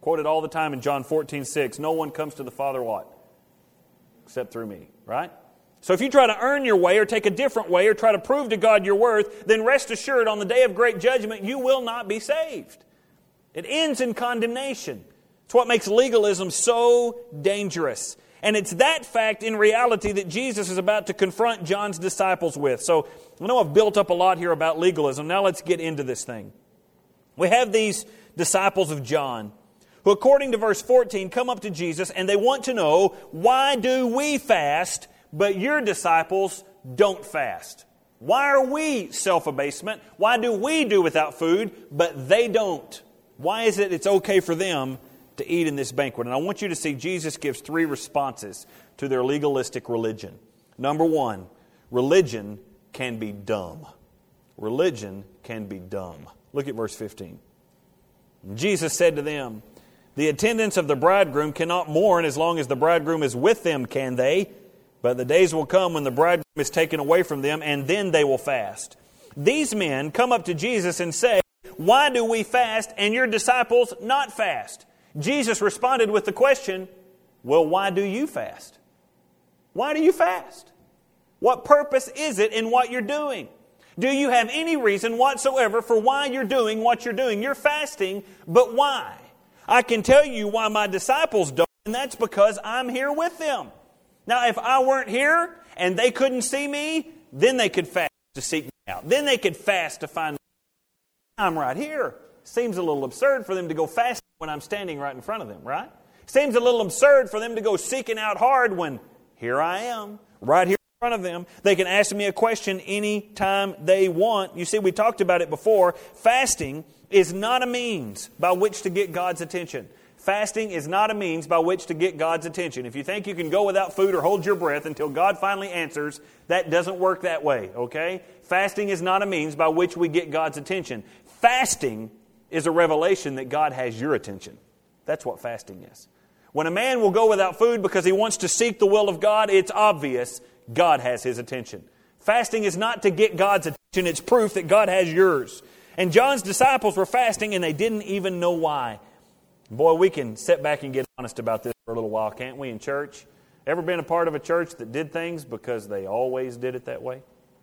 Quoted all the time in John fourteen six. No one comes to the Father what? Except through me, right? So if you try to earn your way or take a different way or try to prove to God your worth, then rest assured on the day of great judgment you will not be saved. It ends in condemnation. It's what makes legalism so dangerous. And it's that fact in reality that Jesus is about to confront John's disciples with. So I know I've built up a lot here about legalism. Now let's get into this thing. We have these disciples of John who, according to verse fourteen, come up to Jesus and they want to know, why do we fast, but your disciples don't fast? Why are we self-abasement? Why do we do without food, but they don't? Why is it it's okay for them to eat in this banquet? And I want you to see Jesus gives three responses to their legalistic religion. Number one, religion can be dumb. Religion can be dumb. Look at verse fifteen. Jesus said to them, the attendants of the bridegroom cannot mourn as long as the bridegroom is with them, can they? But the days will come when the bridegroom is taken away from them, and then they will fast. These men come up to Jesus and say, why do we fast and your disciples not fast? Jesus responded with the question, well, why do you fast? Why do you fast? What purpose is it in what you're doing? Do you have any reason whatsoever for why you're doing what you're doing? You're fasting, but why? I can tell you why my disciples don't, and that's because I'm here with them. Now, if I weren't here and they couldn't see me, then they could fast to seek me out. Then they could fast to find me. I'm right here. Seems a little absurd for them to go fast when I'm standing right in front of them, right? Seems a little absurd for them to go seeking out hard when here I am, right here in front of them. They can ask me a question anytime they want. You see, we talked about it before. Fasting is not a means by which to get God's attention. Fasting is not a means by which to get God's attention. If you think you can go without food or hold your breath until God finally answers, that doesn't work that way, okay? Fasting is not a means by which we get God's attention. Fasting is a revelation that God has your attention. That's what fasting is. When a man will go without food because he wants to seek the will of God, it's obvious God has his attention. Fasting is not to get God's attention. It's proof that God has yours. And John's disciples were fasting and they didn't even know why. Boy, we can sit back and get honest about this for a little while, can't we, in church? Ever been a part of a church that did things because they always did it that way?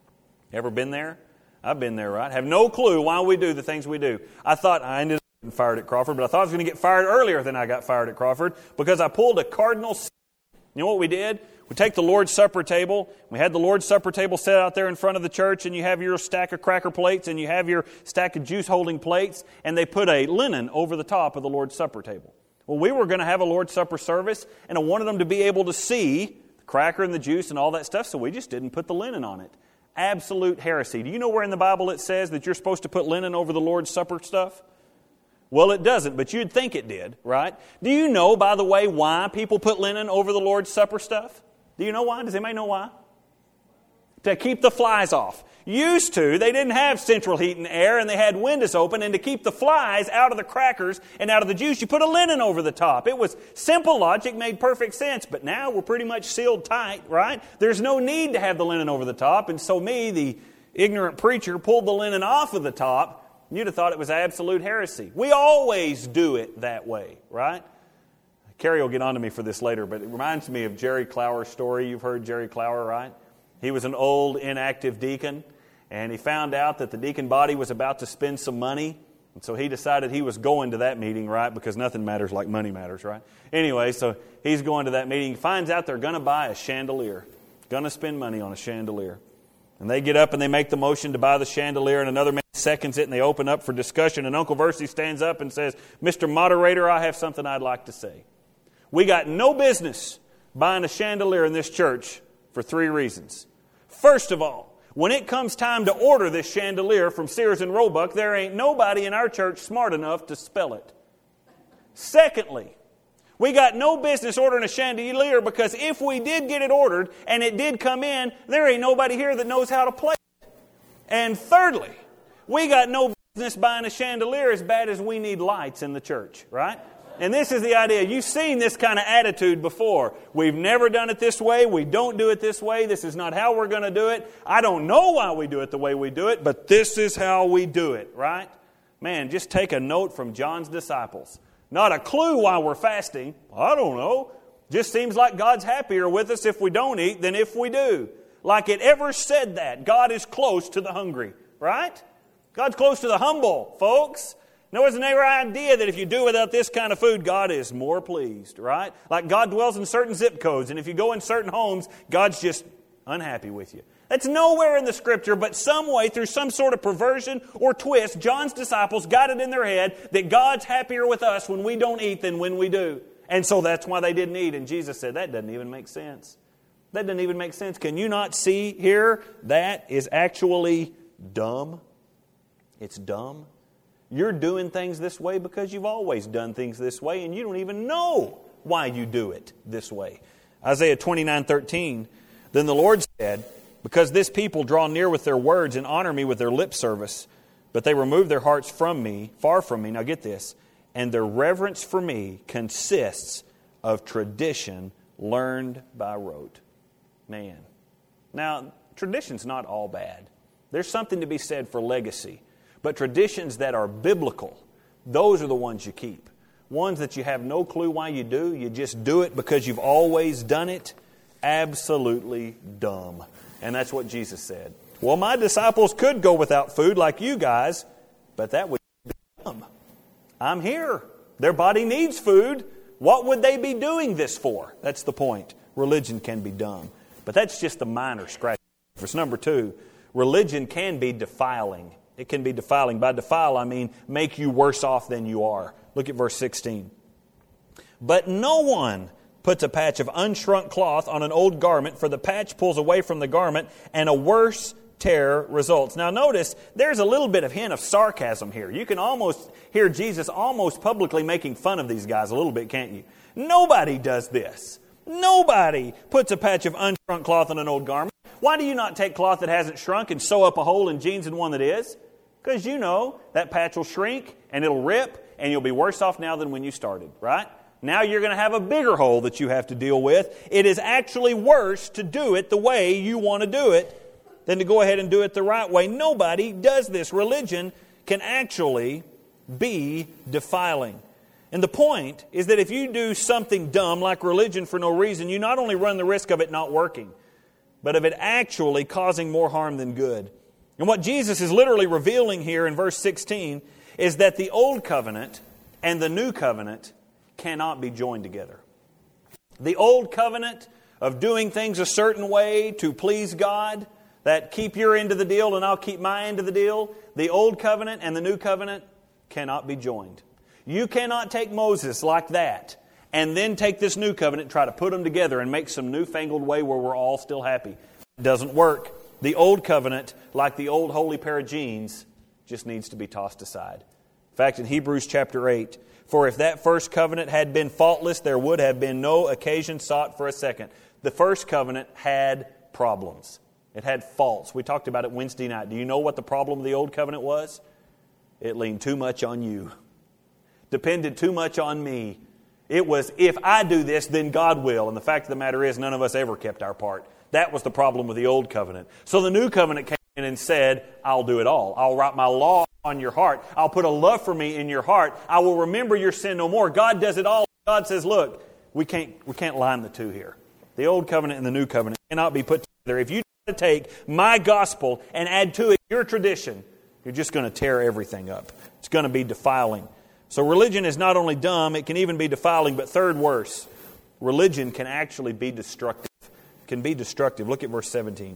Ever been there? I've been there, right? Have no clue why we do the things we do. I thought I ended up getting fired at Crawford, but I thought I was going to get fired earlier than I got fired at Crawford because I pulled a cardinal sin. You know what we did? We take the Lord's Supper table. We had the Lord's Supper table set out there in front of the church, and you have your stack of cracker plates, and you have your stack of juice-holding plates, and they put a linen over the top of the Lord's Supper table. Well, we were going to have a Lord's Supper service, and I wanted them to be able to see the cracker and the juice and all that stuff, so we just didn't put the linen on it. Absolute heresy. Do you know where in the Bible it says that you're supposed to put linen over the Lord's Supper stuff? Well, it doesn't, but you'd think it did, right? Do you know, by the way, why people put linen over the Lord's Supper stuff? Do you know why? Does anybody know why? To keep the flies off. Used to, they didn't have central heat and air, and they had windows open, and to keep the flies out of the crackers and out of the juice, you put a linen over the top. It was simple logic, made perfect sense, but now we're pretty much sealed tight, right? There's no need to have the linen over the top, and so me, the ignorant preacher, pulled the linen off of the top. You'd have thought it was absolute heresy. We always do it that way, right? Carrie will get on to me for this later, but it reminds me of Jerry Clower's story. You've heard Jerry Clower, right? He was an old, inactive deacon, and he found out that the deacon body was about to spend some money, and so he decided he was going to that meeting, right? Because nothing matters like money matters, right? Anyway, so he's going to that meeting. He finds out they're going to buy a chandelier, going to spend money on a chandelier. And they get up and they make the motion to buy the chandelier, and another man seconds it, and they open up for discussion, and Uncle Versey stands up and says, Mister Moderator, I have something I'd like to say. We got no business buying a chandelier in this church for three reasons. First of all, when it comes time to order this chandelier from Sears and Roebuck, there ain't nobody in our church smart enough to spell it. Secondly, we got no business ordering a chandelier because if we did get it ordered and it did come in, there ain't nobody here that knows how to play it. And thirdly, we got no business buying a chandelier as bad as we need lights in the church, right? And this is the idea. You've seen this kind of attitude before. We've never done it this way. We don't do it this way. This is not how we're going to do it. I don't know why we do it the way we do it, but this is how we do it, right? Man, just take a note from John's disciples. Not a clue why we're fasting. I don't know. Just seems like God's happier with us if we don't eat than if we do. Like it ever said that. God is close to the hungry, right? God's close to the humble, folks. There was never an idea that if you do without this kind of food, God is more pleased, right? Like God dwells in certain zip codes, and if you go in certain homes, God's just unhappy with you. That's nowhere in the Scripture, but some way, through some sort of perversion or twist, John's disciples got it in their head that God's happier with us when we don't eat than when we do. And so that's why they didn't eat. And Jesus said, that doesn't even make sense. That doesn't even make sense. Can you not see here? That is actually dumb. It's dumb. You're doing things this way because you've always done things this way, and you don't even know why you do it this way. Isaiah twenty-nine thirteen, then the Lord said, because this people draw near with their words and honor me with their lip service, but they remove their hearts from me, far from me. Now get this. And their reverence for me consists of tradition learned by rote. Man. Now, tradition's not all bad. There's something to be said for legacy. But traditions that are biblical, those are the ones you keep. Ones that you have no clue why you do, you just do it because you've always done it. Absolutely dumb. And that's what Jesus said. Well, my disciples could go without food like you guys, but that would be dumb. I'm here. Their body needs food. What would they be doing this for? That's the point. Religion can be dumb. But that's just a minor scratch. Verse number two, religion can be defiling. It can be defiling. By defile, I mean make you worse off than you are. Look at verse sixteen. But no one puts a patch of unshrunk cloth on an old garment, for the patch pulls away from the garment, and a worse tear results. Now notice, there's a little bit of hint of sarcasm here. You can almost hear Jesus almost publicly making fun of these guys a little bit, can't you? Nobody does this. Nobody puts a patch of unshrunk cloth on an old garment. Why do you not take cloth that hasn't shrunk and sew up a hole in jeans in one that is? Because you know that patch will shrink and it'll rip and you'll be worse off now than when you started, right? Now you're going to have a bigger hole that you have to deal with. It is actually worse to do it the way you want to do it than to go ahead and do it the right way. Nobody does this. Religion can actually be defiling. And the point is that if you do something dumb like religion for no reason, you not only run the risk of it not working, but of it actually causing more harm than good. And what Jesus is literally revealing here in verse sixteen is that the old covenant and the new covenant cannot be joined together. The old covenant of doing things a certain way to please God, that keep your end of the deal and I'll keep my end of the deal, the old covenant and the new covenant cannot be joined. You cannot take Moses like that and then take this new covenant and try to put them together and make some newfangled way where we're all still happy. It doesn't work. The old covenant, like the old holy pair of jeans, just needs to be tossed aside. In fact, in Hebrews chapter eight, for if that first covenant had been faultless, there would have been no occasion sought for a second. The first covenant had problems. It had faults. We talked about it Wednesday night. Do you know what the problem of the old covenant was? It leaned too much on you. Depended too much on me. It was, if I do this, then God will. And the fact of the matter is, none of us ever kept our part. That was the problem with the old covenant. So the new covenant came in and said, I'll do it all. I'll write my law on your heart. I'll put a love for me in your heart. I will remember your sin no more. God does it all. God says, look, we can't, we can't line the two here. The old covenant and the new covenant cannot be put together. If you try to take my gospel and add to it your tradition, you're just going to tear everything up. It's going to be defiling. So religion is not only dumb, it can even be defiling, but third worse, religion can actually be destructive. It can be destructive. Look at verse seventeen.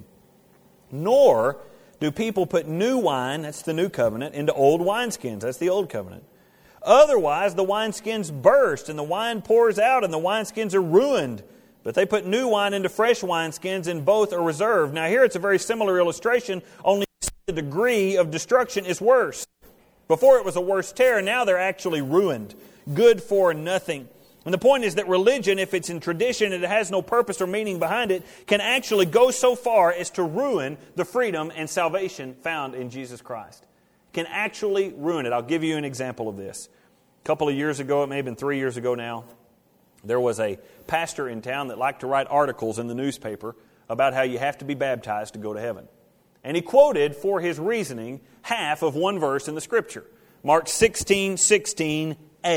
Nor do people put new wine, that's the new covenant, into old wineskins, that's the old covenant. Otherwise, the wineskins burst, and the wine pours out, and the wineskins are ruined. But they put new wine into fresh wineskins, and both are reserved. Now here it's a very similar illustration, only the degree of destruction is worse. Before it was a worse tear, now they're actually ruined. Good for nothing. And the point is that religion, if it's in tradition and it has no purpose or meaning behind it, can actually go so far as to ruin the freedom and salvation found in Jesus Christ. Can actually ruin it. I'll give you an example of this. A couple of years ago, it may have been three years ago now, there was a pastor in town that liked to write articles in the newspaper about how you have to be baptized to go to heaven. And he quoted for his reasoning half of one verse in the Scripture. Mark sixteen sixteen a.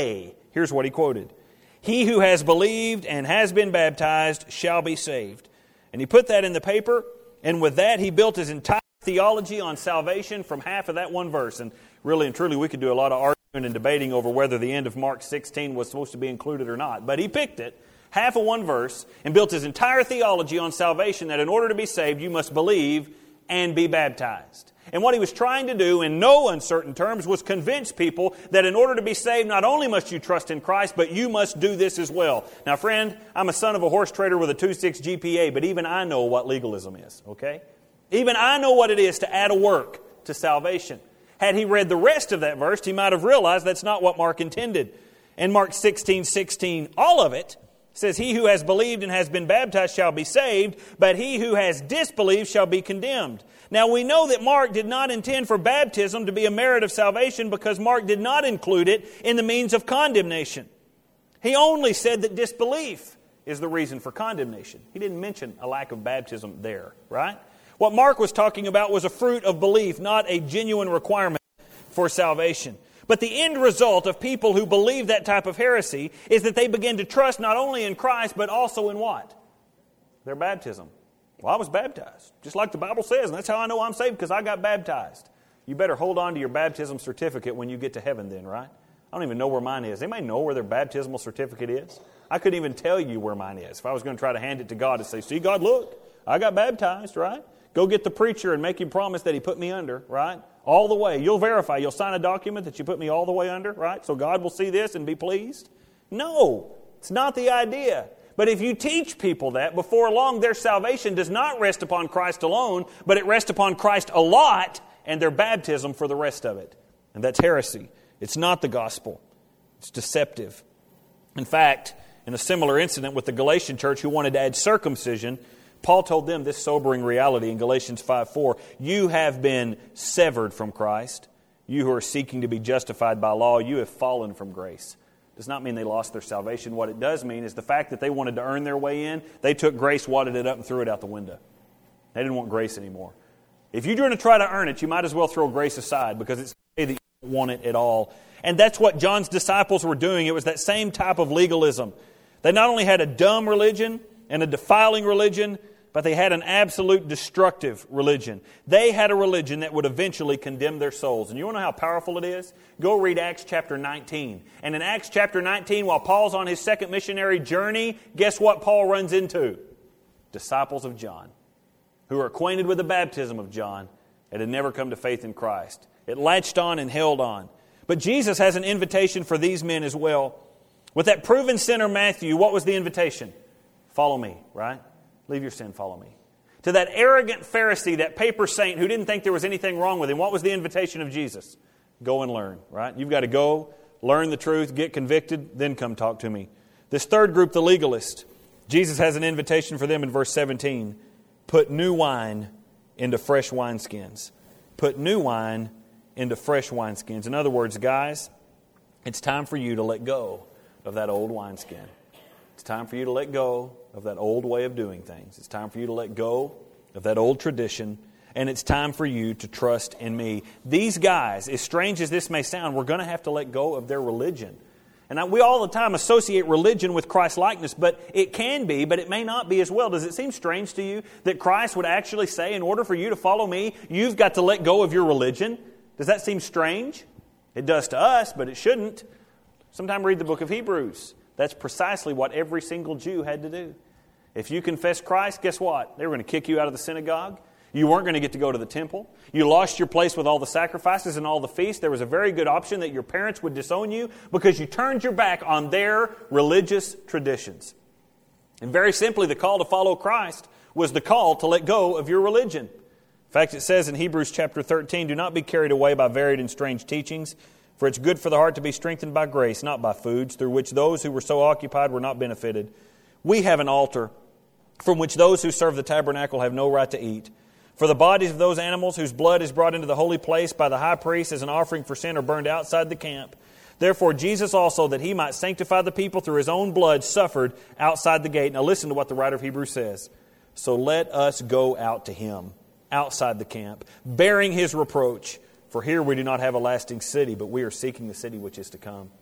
Here's what he quoted. He who has believed and has been baptized shall be saved. And he put that in the paper, and with that he built his entire theology on salvation from half of that one verse. And really and truly we could do a lot of arguing and debating over whether the end of Mark sixteen was supposed to be included or not. But he picked it, half of one verse, and built his entire theology on salvation, that in order to be saved you must believe and be baptized. And what he was trying to do, in no uncertain terms, was convince people that in order to be saved, not only must you trust in Christ, but you must do this as well. Now, friend, I'm a son of a horse trader with a two point six G P A, but even I know what legalism is, okay? Even I know what it is to add a work to salvation. Had he read the rest of that verse, he might have realized that's not what Mark intended. In Mark sixteen sixteen, all of it says, he who has believed and has been baptized shall be saved, but he who has disbelieved shall be condemned. Now we know that Mark did not intend for baptism to be a merit of salvation, because Mark did not include it in the means of condemnation. He only said that disbelief is the reason for condemnation. He didn't mention a lack of baptism there, right? What Mark was talking about was a fruit of belief, not a genuine requirement for salvation. But the end result of people who believe that type of heresy is that they begin to trust not only in Christ, but also in what? Their baptism. Well, I was baptized, just like the Bible says, and that's how I know I'm saved, because I got baptized. You better hold on to your baptism certificate when you get to heaven then, right? I don't even know where mine is. Anybody know where their baptismal certificate is? I couldn't even tell you where mine is if I was going to try to hand it to God and say, see, God, look, I got baptized, right? Go get the preacher and make him promise that he put me under, right? All the way. You'll verify. You'll sign a document that you put me all the way under, right? So God will see this and be pleased. No, it's not the idea. But if you teach people that, before long their salvation does not rest upon Christ alone, but it rests upon Christ a lot and their baptism for the rest of it. And that's heresy. It's not the gospel. It's deceptive. In fact, in a similar incident with the Galatian church who wanted to add circumcision, Paul told them this sobering reality in Galatians five four. You have been severed from Christ. You who are seeking to be justified by law, you have fallen from grace. Does not mean they lost their salvation. What it does mean is the fact that they wanted to earn their way in, they took grace, wadded it up, and threw it out the window. They didn't want grace anymore. If you're going to try to earn it, you might as well throw grace aside, because it's that you don't want it at all. And that's what John's disciples were doing. It was that same type of legalism. They not only had a dumb religion and a defiling religion, but they had an absolute destructive religion. They had a religion that would eventually condemn their souls. And you want to know how powerful it is? Go read Acts chapter nineteen. And in Acts chapter nineteen, while Paul's on his second missionary journey, guess what Paul runs into? Disciples of John, who are acquainted with the baptism of John and had never come to faith in Christ. It latched on and held on. But Jesus has an invitation for these men as well. With that proven sinner Matthew, what was the invitation? Follow me, right? Leave your sin, follow me. To that arrogant Pharisee, that paper saint who didn't think there was anything wrong with him, what was the invitation of Jesus? Go and learn, right? You've got to go, learn the truth, get convicted, then come talk to me. This third group, the legalist, Jesus has an invitation for them in verse seventeen. Put new wine into fresh wineskins. Put new wine into fresh wineskins. In other words, guys, it's time for you to let go of that old wineskin. It's time for you to let go of that old way of doing things. It's time for you to let go of that old tradition. And it's time for you to trust in me. These guys, as strange as this may sound, we're going to have to let go of their religion. And we all the time associate religion with Christ-likeness, but it can be, but it may not be as well. Does it seem strange to you that Christ would actually say, in order for you to follow me, you've got to let go of your religion? Does that seem strange? It does to us, but it shouldn't. Sometime read the book of Hebrews. That's precisely what every single Jew had to do. If you confess Christ, guess what? They were going to kick you out of the synagogue. You weren't going to get to go to the temple. You lost your place with all the sacrifices and all the feasts. There was a very good option that your parents would disown you because you turned your back on their religious traditions. And very simply, the call to follow Christ was the call to let go of your religion. In fact, it says in Hebrews chapter thirteen, do not be carried away by varied and strange teachings, for it's good for the heart to be strengthened by grace, not by foods, through which those who were so occupied were not benefited. We have an altar from which those who serve the tabernacle have no right to eat. For the bodies of those animals whose blood is brought into the holy place by the high priest as an offering for sin are burned outside the camp. Therefore Jesus also, that he might sanctify the people through his own blood, suffered outside the gate. Now listen to what the writer of Hebrews says. So let us go out to him, outside the camp, bearing his reproach. For here we do not have a lasting city, but we are seeking the city which is to come.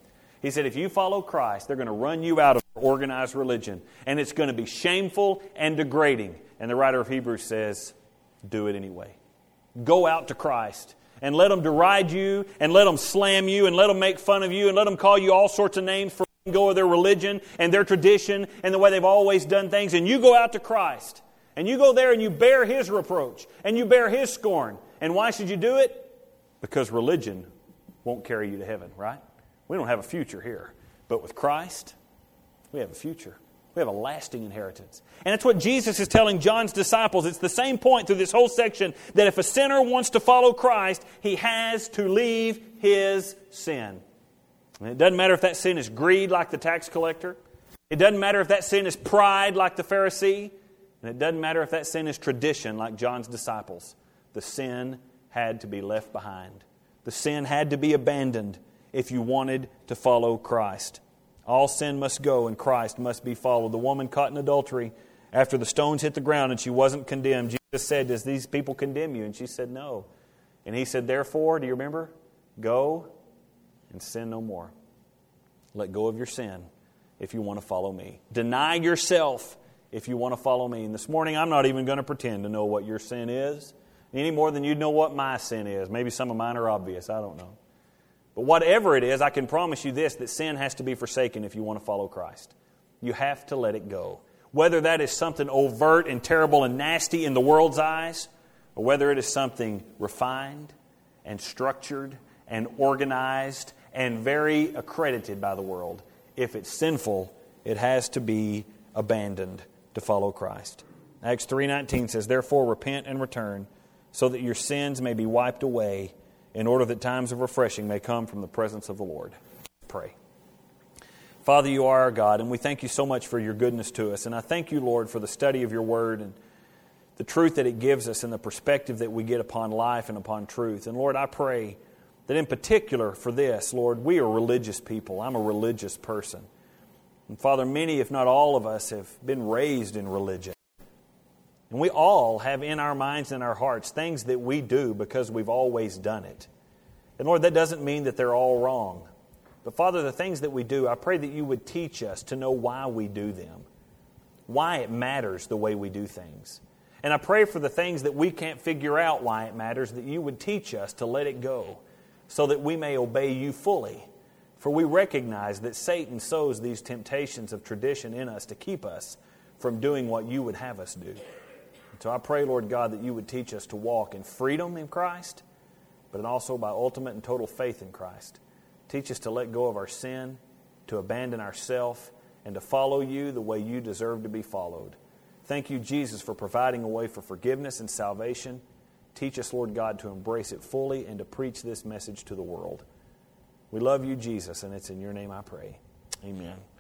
He said, if you follow Christ, they're going to run you out of organized religion. And it's going to be shameful and degrading. And the writer of Hebrews says, do it anyway. Go out to Christ and let them deride you and let them slam you and let them make fun of you and let them call you all sorts of names for letting go of their religion and their tradition and the way they've always done things. And you go out to Christ and you go there and you bear His reproach and you bear His scorn. And why should you do it? Because religion won't carry you to heaven, right? We don't have a future here. But with Christ, we have a future. We have a lasting inheritance. And that's what Jesus is telling John's disciples. It's the same point through this whole section, that if a sinner wants to follow Christ, he has to leave his sin. And it doesn't matter if that sin is greed like the tax collector. It doesn't matter if that sin is pride like the Pharisee. And it doesn't matter if that sin is tradition like John's disciples. The sin had to be left behind. The sin had to be abandoned if you wanted to follow Christ. All sin must go and Christ must be followed. The woman caught in adultery, after the stones hit the ground and she wasn't condemned, Jesus said, does these people condemn you? And she said, no. And He said, therefore, do you remember? Go and sin no more. Let go of your sin if you want to follow me. Deny yourself if you want to follow me. And this morning, I'm not even going to pretend to know what your sin is, any more than you know what my sin is. Maybe some of mine are obvious. I don't know. But whatever it is, I can promise you this, that sin has to be forsaken if you want to follow Christ. You have to let it go. Whether that is something overt and terrible and nasty in the world's eyes, or whether it is something refined and structured and organized and very accredited by the world, if it's sinful, it has to be abandoned to follow Christ. Acts three nineteen says, therefore repent and return, so that your sins may be wiped away, in order that times of refreshing may come from the presence of the Lord. Pray. Father, You are our God, and we thank You so much for Your goodness to us. And I thank You, Lord, for the study of Your Word and the truth that it gives us and the perspective that we get upon life and upon truth. And Lord, I pray that in particular for this, Lord, we are religious people. I'm a religious person. And Father, many, if not all of us, have been raised in religion. And we all have in our minds and our hearts things that we do because we've always done it. And Lord, that doesn't mean that they're all wrong. But Father, the things that we do, I pray that You would teach us to know why we do them. Why it matters the way we do things. And I pray for the things that we can't figure out why it matters, that You would teach us to let it go, so that we may obey You fully. For we recognize that Satan sows these temptations of tradition in us to keep us from doing what You would have us do. So I pray, Lord God, that You would teach us to walk in freedom in Christ, but also by ultimate and total faith in Christ. Teach us to let go of our sin, to abandon ourself, and to follow You the way You deserve to be followed. Thank You, Jesus, for providing a way for forgiveness and salvation. Teach us, Lord God, to embrace it fully and to preach this message to the world. We love You, Jesus, and it's in Your name I pray. Amen.